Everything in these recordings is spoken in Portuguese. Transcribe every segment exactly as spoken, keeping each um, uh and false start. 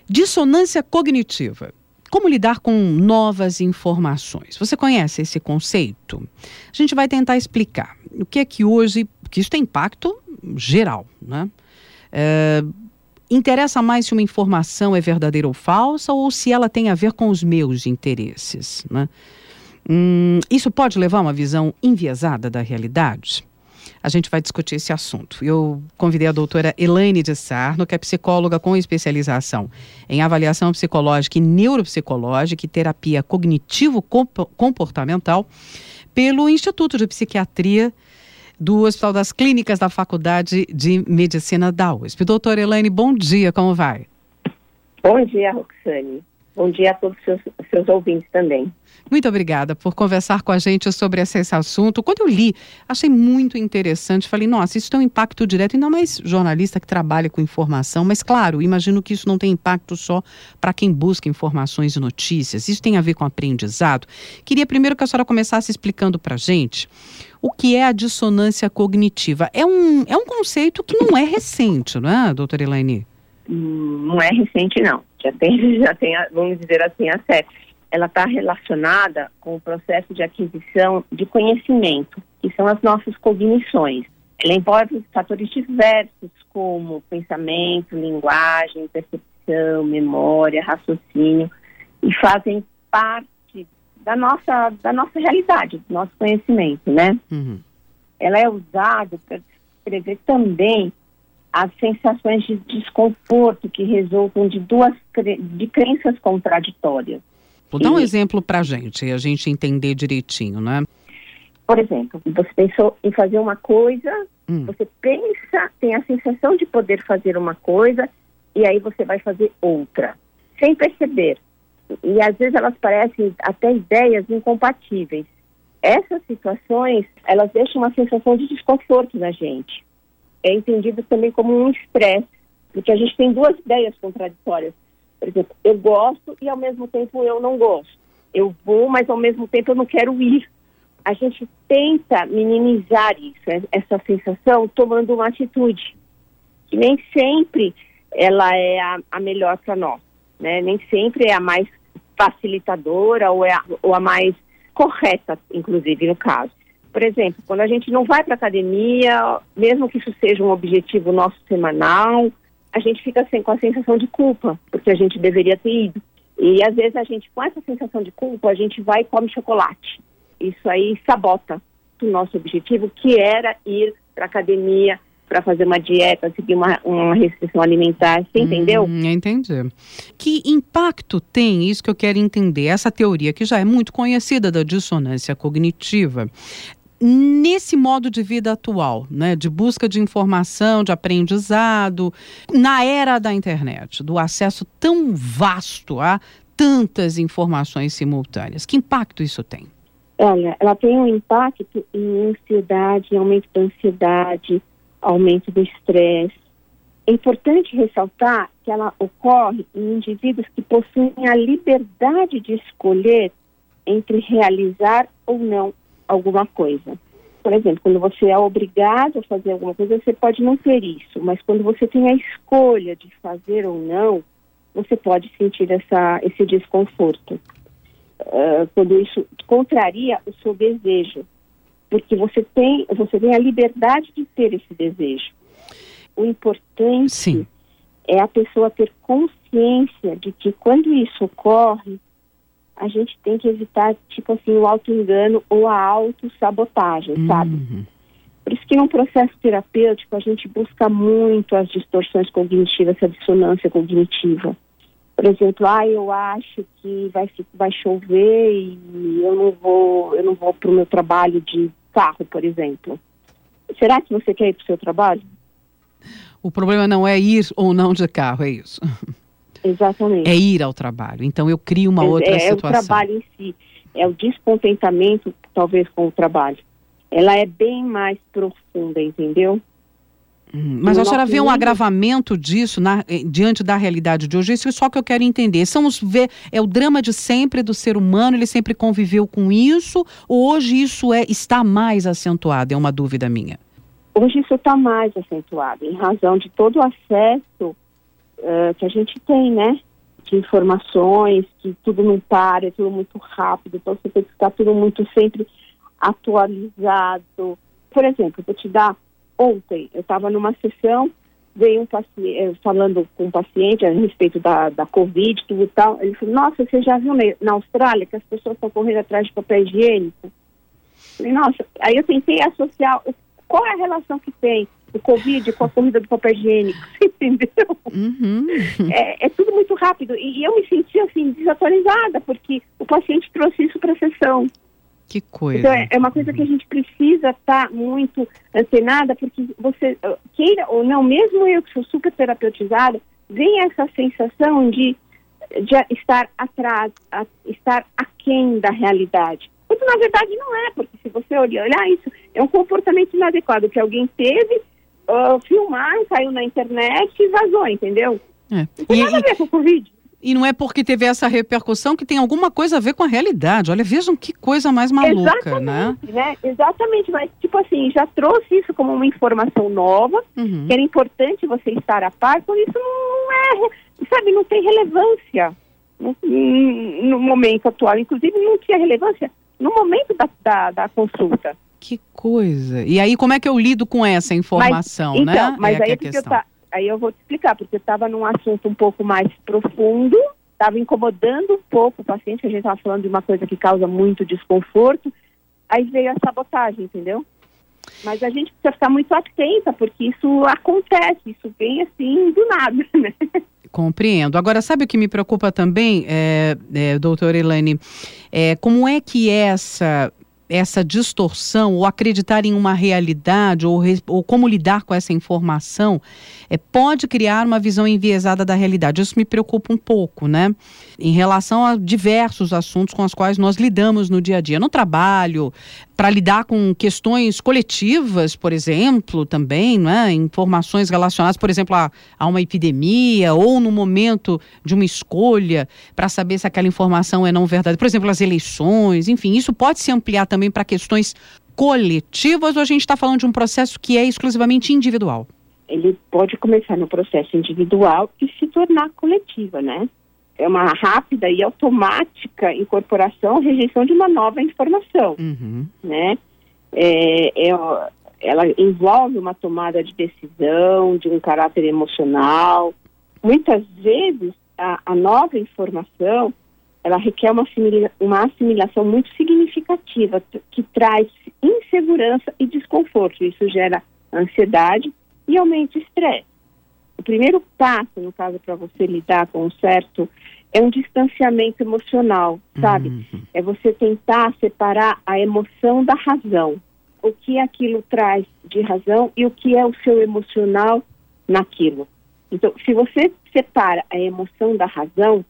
Dissonância cognitiva. Como lidar com novas informações? Você conhece esse conceito? A gente vai tentar explicar o que é que hoje, porque isso tem impacto geral, né? É, interessa mais se uma informação é verdadeira ou falsa ou se ela tem a ver com os meus interesses, né? Hum, isso pode levar a uma visão enviesada da realidade? A gente vai discutir esse assunto. Eu convidei a doutora Elaine de Sarno, que é psicóloga com especialização em avaliação psicológica e neuropsicológica e terapia cognitivo-comportamental pelo Instituto de Psiquiatria do Hospital das Clínicas da Faculdade de Medicina da U S P. Doutora Elaine, bom dia, como vai? Bom dia, Roxane. Bom dia a todos os seus, seus ouvintes também. Muito obrigada por conversar com a gente sobre esse, esse assunto. Quando eu li, achei muito interessante. Falei, nossa, isso tem um impacto direto, ainda mais jornalista que trabalha com informação. Mas, claro, imagino que isso não tem impacto só para quem busca informações e notícias. Isso tem a ver com aprendizado. Queria primeiro que a senhora começasse explicando para a gente o que é a dissonância cognitiva. É um, é um conceito que não é recente, não é, doutora Elaine? Hum, não é recente, não. Já tem, já tem, vamos dizer assim, a sério. Ela está relacionada com o processo de aquisição de conhecimento, que são as nossas cognições. Ela envolve fatores diversos, como pensamento, linguagem, percepção, memória, raciocínio, e fazem parte da nossa, da nossa realidade, do nosso conhecimento, né? Uhum. Ela é usada para descrever também as sensações de desconforto que resultam de duas cre- de crenças contraditórias. Vou dar um e, exemplo para a gente, a gente entender direitinho, né? Por exemplo, você pensou em fazer uma coisa, hum. você pensa, tem a sensação de poder fazer uma coisa, e aí você vai fazer outra, sem perceber. E às vezes elas parecem até ideias incompatíveis. Essas situações, elas deixam uma sensação de desconforto na gente. É entendido também como um estresse, porque a gente tem duas ideias contraditórias. Por exemplo, eu gosto e ao mesmo tempo eu não gosto. Eu vou, mas ao mesmo tempo eu não quero ir. A gente tenta minimizar isso, essa sensação, tomando uma atitude que nem sempre ela é a, a melhor para nós, né? Nem sempre é a mais facilitadora ou, é a, ou a mais correta, inclusive, no caso. Por exemplo, quando a gente não vai para a academia, mesmo que isso seja um objetivo nosso semanal, a gente fica assim, com a sensação de culpa, porque a gente deveria ter ido. E às vezes a gente, com essa sensação de culpa, a gente vai e come chocolate. Isso aí sabota o nosso objetivo, que era ir para a academia, para fazer uma dieta, seguir uma, uma restrição alimentar. Você entendeu? Hum, entendi. Que impacto tem, isso que eu quero entender, essa teoria que já é muito conhecida da dissonância cognitiva, nesse modo de vida atual, né, de busca de informação, de aprendizado, na era da internet, do acesso tão vasto a tantas informações simultâneas. Que impacto isso tem? Olha, ela tem um impacto em ansiedade, em aumento da ansiedade, aumento do estresse. É importante ressaltar que ela ocorre em indivíduos que possuem a liberdade de escolher entre realizar ou não alguma coisa. Por exemplo, quando você é obrigado a fazer alguma coisa, você pode não ter isso, mas quando você tem a escolha de fazer ou não, você pode sentir essa, esse desconforto. Uh, quando isso contraria o seu desejo, porque você tem, você tem a liberdade de ter esse desejo. O importante Sim. é a pessoa ter consciência de que quando isso ocorre, a gente tem que evitar, tipo assim, o auto-engano ou a autossabotagem, uhum. sabe? Por isso que no processo terapêutico a gente busca muito as distorções cognitivas, essa dissonância cognitiva. Por exemplo, ah, eu acho que vai, vai chover e eu não vou, eu não vou para o meu trabalho de carro, por exemplo. Será que você quer ir para o seu trabalho? O problema não é ir ou não de carro, é isso. Exatamente. É ir ao trabalho. Então eu crio uma é, outra é, situação. É o trabalho em si. É o descontentamento, talvez, com o trabalho. Ela é bem mais profunda, entendeu? Hum, mas a senhora vê um agravamento disso na, diante da realidade de hoje? Isso é só que eu quero entender. São os, é o drama de sempre do ser humano, ele sempre conviveu com isso? Ou hoje isso é, está mais acentuado? É uma dúvida minha. Hoje isso está mais acentuado, em razão de todo o acesso uh, que a gente tem, né? de informações, que tudo não para, é tudo muito rápido, então você tem que ficar tudo muito sempre atualizado. Por exemplo, vou te dar, ontem eu estava numa sessão, veio um paciente, falando com um paciente a respeito da, da Covid, tudo e tal, ele falou, nossa, você já viu na Austrália que as pessoas estão correndo atrás de papel higiênico? Eu falei, nossa, aí eu tentei associar, qual é a relação que tem o Covid com a corrida do papel higiênico, entendeu? Uhum. É, é tudo muito rápido, e, e eu me senti assim, desatualizada, porque o paciente trouxe isso para a sessão. Que coisa. Então, é, é uma coisa que a gente precisa estar tá muito antenada, porque você, queira ou não, mesmo eu que sou super terapeutizada, vem essa sensação de, de estar atrás, a, estar aquém da realidade. Isso, na verdade, não é, porque se você olhar, olhar isso, é um comportamento inadequado que alguém teve, uh, filmar, caiu na internet e vazou, entendeu? É. Não tem e, nada a ver com o Covid. E não é porque teve essa repercussão que tem alguma coisa a ver com a realidade. Olha, vejam que coisa mais maluca, Exatamente, né? né? Exatamente, mas tipo assim, já trouxe isso como uma informação nova, uhum. que era importante você estar a par, por isso não é, sabe, não tem relevância no, no momento atual. Inclusive não tinha relevância no momento da, da, da consulta. Que coisa. E aí como é que eu lido com essa informação, mas, né? Então, mas é aí, que é porque a eu tá, aí eu vou te explicar, porque eu estava num assunto um pouco mais profundo, estava incomodando um pouco o paciente, a gente estava falando de uma coisa que causa muito desconforto, aí veio a sabotagem, entendeu? Mas a gente precisa ficar muito atenta, porque isso acontece, isso vem assim do nada, né? Compreendo. Agora, sabe o que me preocupa também, é, é, doutora Elaine? É, como é que essa... essa distorção, ou acreditar em uma realidade, ou, ou como lidar com essa informação, é, pode criar uma visão enviesada da realidade. Isso me preocupa um pouco, né? Em relação a diversos assuntos com os quais nós lidamos no dia a dia. No trabalho, para lidar com questões coletivas, por exemplo, também, né? Informações relacionadas, por exemplo, a, a uma epidemia, ou no momento de uma escolha, para saber se aquela informação é não verdadeira. Por exemplo, as eleições, enfim, isso pode se ampliar também para questões coletivas, ou a gente está falando de um processo que é exclusivamente individual? Ele pode começar no processo individual e se tornar coletiva, né? É uma rápida e automática incorporação, rejeição de uma nova informação, uhum. né? É, é, ela envolve uma tomada de decisão, de um caráter emocional. Muitas vezes, a, a nova informação, ela requer uma, assimila, uma assimilação muito significativa, que traz insegurança e desconforto. Isso gera ansiedade e aumenta o estresse. O primeiro passo, no caso, para você lidar com um certo, é um distanciamento emocional, sabe? Uhum. É você tentar separar a emoção da razão. O que aquilo traz de razão e o que é o seu emocional naquilo. Então, se você separa a emoção da razão,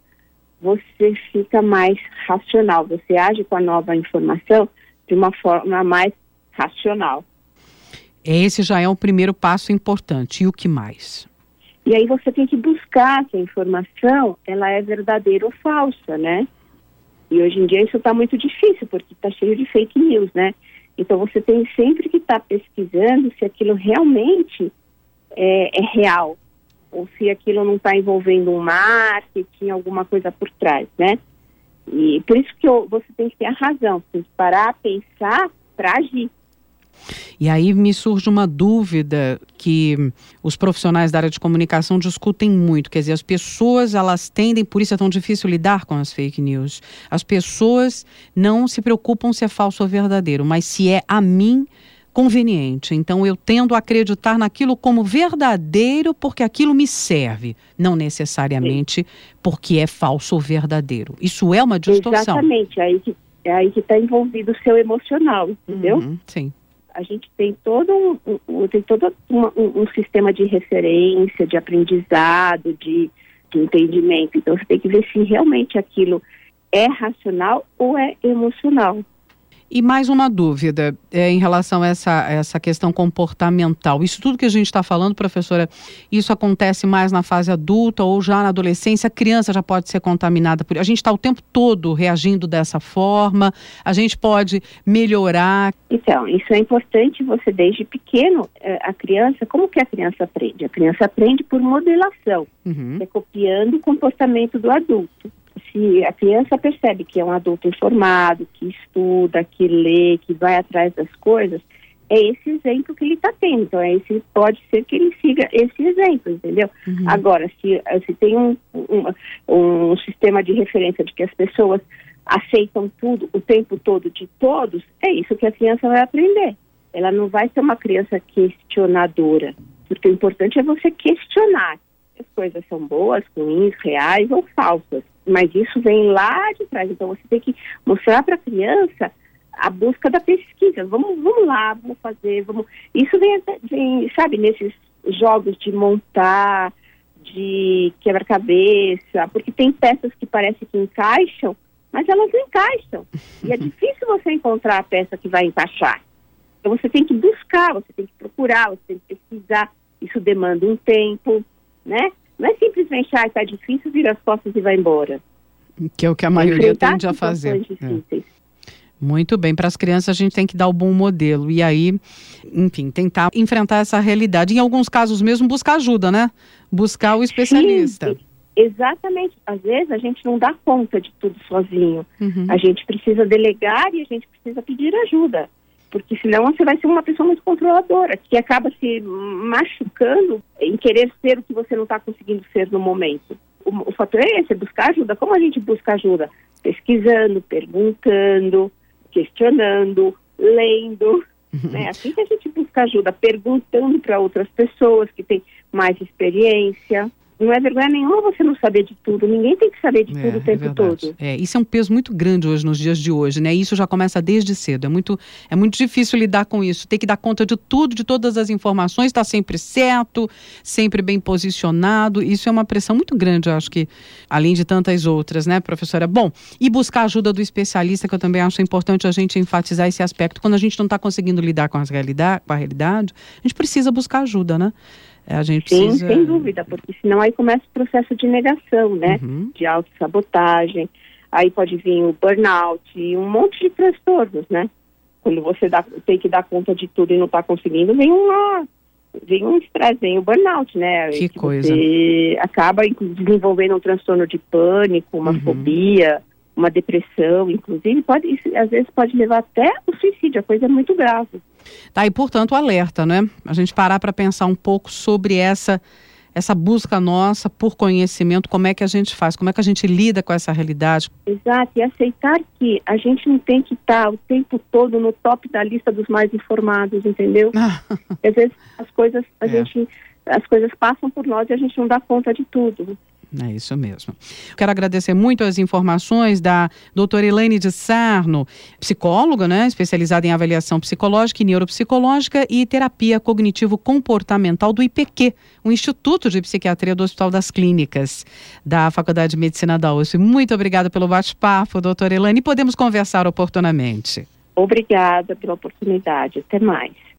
você fica mais racional. Você age com a nova informação de uma forma mais racional. Esse já é um primeiro passo importante. E o que mais? E aí você tem que buscar se a informação, ela é verdadeira ou falsa, né? E hoje em dia isso está muito difícil, porque está cheio de fake news, né? Então você tem sempre que estar tá pesquisando se aquilo realmente é, é real, ou se aquilo não está envolvendo um marketing, alguma coisa por trás, né? E por isso que eu, você tem que ter a razão, você tem que parar, pensar para agir. E aí me surge uma dúvida que os profissionais da área de comunicação discutem muito, quer dizer, as pessoas, elas tendem, por isso é tão difícil lidar com as fake news, as pessoas não se preocupam se é falso ou verdadeiro, mas se é a mim conveniente. Então eu tendo a acreditar naquilo como verdadeiro porque aquilo me serve, não necessariamente Sim. porque é falso ou verdadeiro. Isso é uma distorção. Exatamente, é aí que é aí que está envolvido o seu emocional, entendeu? Uhum, sim. A gente tem todo um, um, tem todo uma, um, um sistema de referência, de aprendizado, de, de entendimento. Então você tem que ver se realmente aquilo é racional ou é emocional. E mais uma dúvida é, em relação a essa, essa questão comportamental. Isso tudo que a gente está falando, professora, isso acontece mais na fase adulta ou já na adolescência? A criança já pode ser contaminada por... A gente está o tempo todo reagindo dessa forma? A gente pode melhorar? Então, isso é importante você desde pequeno. A criança, como que a criança aprende? A criança aprende por modelação, uhum. é copiando o comportamento do adulto. Se a criança percebe que é um adulto informado, que estuda, que lê, que vai atrás das coisas, é esse exemplo que ele está tendo. Então, é esse, pode ser que ele siga esse exemplo, entendeu? Uhum. Agora, se, se tem um, um, um sistema de referência de que as pessoas aceitam tudo o tempo todo de todos, é isso que a criança vai aprender. Ela não vai ser uma criança questionadora, porque o importante é você questionar. As coisas são boas, ruins, reais ou falsas. Mas isso vem lá de trás. Então, você tem que mostrar para a criança a busca da pesquisa. Vamos, vamos lá, vamos fazer, vamos... Isso vem, vem, sabe, nesses jogos de montar, de quebra-cabeça, porque tem peças que parecem que encaixam, mas elas não encaixam. E é difícil você encontrar a peça que vai encaixar. Então, você tem que buscar, você tem que procurar, você tem que pesquisar. Isso demanda um tempo, né? Não é simplesmente, ah, está difícil, vira as costas e vai embora. Que é o que a maioria tende a fazer. É. Muito bem, para as crianças a gente tem que dar o bom modelo e aí, enfim, tentar enfrentar essa realidade. Em alguns casos mesmo, buscar ajuda, né? Buscar o especialista. Sim, exatamente. Às vezes a gente não dá conta de tudo sozinho. Uhum. A gente precisa delegar e a gente precisa pedir ajuda. Porque senão você vai ser uma pessoa muito controladora, que acaba se machucando em querer ser o que você não está conseguindo ser no momento. O, o fator é esse, é buscar ajuda. Como a gente busca ajuda? Pesquisando, perguntando, questionando, lendo. Uhum. Né? Assim que a gente busca ajuda, perguntando para outras pessoas que têm mais experiência. Não é vergonha nenhuma você não saber de tudo. Ninguém tem que saber de é, tudo o tempo é todo. É, isso é um peso muito grande hoje, nos dias de hoje, né? Isso já começa desde cedo. É muito, é muito difícil lidar com isso. Ter que dar conta de tudo, de todas as informações, estar sempre certo, sempre bem posicionado. Isso é uma pressão muito grande, eu acho que, além de tantas outras, né, professora? Bom, e buscar a ajuda do especialista, que eu também acho importante a gente enfatizar esse aspecto. Quando a gente não está conseguindo lidar com, as realidade, com a realidade, a gente precisa buscar ajuda, né? A gente Sim, precisa... sem dúvida, porque senão aí começa o processo de negação, né? Uhum. De autossabotagem, aí pode vir o burnout e um monte de transtornos, né? Quando você dá, tem que dar conta de tudo e não está conseguindo, vem uma, vem um estresse, vem o burnout, né? Que, que coisa. Você acaba desenvolvendo um transtorno de pânico, uma uhum. fobia, uma depressão, inclusive, pode, isso, às vezes pode levar até o suicídio, a coisa é muito grave. Tá, e portanto, alerta, né? A gente parar para pensar um pouco sobre essa, essa busca nossa por conhecimento, como é que a gente faz, como é que a gente lida com essa realidade. Exato, e aceitar que a gente não tem que estar o tempo todo no top da lista dos mais informados, entendeu? Às vezes as coisas, a é. gente, as coisas passam por nós e a gente não dá conta de tudo. É isso mesmo. Quero agradecer muito as informações da doutora Elaine de Sarno, psicóloga, né, especializada em avaliação psicológica e neuropsicológica e terapia cognitivo-comportamental do I P Q, o Instituto de Psiquiatria do Hospital das Clínicas, da Faculdade de Medicina da U S P. Muito obrigada pelo bate-papo, doutora Elaine, e podemos conversar oportunamente. Obrigada pela oportunidade. Até mais.